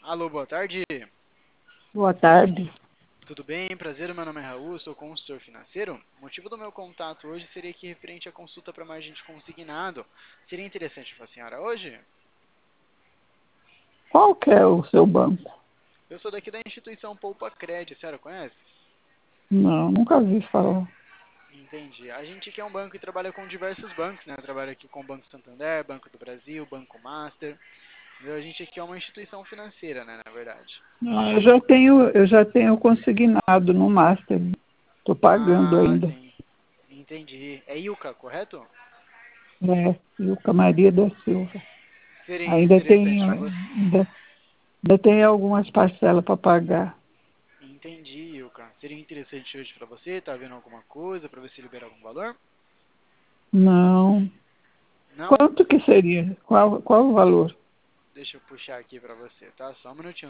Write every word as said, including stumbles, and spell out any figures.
Alô, boa tarde. Boa tarde. Tudo bem? Prazer, meu nome é Raul, sou consultor financeiro. O motivo do meu contato hoje seria que referente à consulta para margem de consignado. Seria interessante para a senhora hoje? Qual que é o seu banco? Eu sou daqui da instituição Poupa Cred, a senhora conhece? Não, nunca vi falar. Entendi. A gente aqui é um banco que trabalha com diversos bancos, né? Trabalha aqui com o Banco Santander, Banco do Brasil, Banco Master. Entendeu? A gente aqui é uma instituição financeira, né, na verdade. Não, eu já tenho, eu já tenho consignado no Master. Estou pagando Ah, ainda. sim. Entendi. É Ilka, correto? É, Ilka Maria da Silva. Seria Ainda interessante tenho, para você. ainda, ainda tenho algumas parcelas para pagar. Entendi, Ilka. Seria interessante hoje pra você? Tá vendo alguma coisa pra ver se libera algum valor? Não. Não? Quanto que seria? Qual, qual o valor? Deixa eu puxar aqui pra você, tá? Só um minutinho.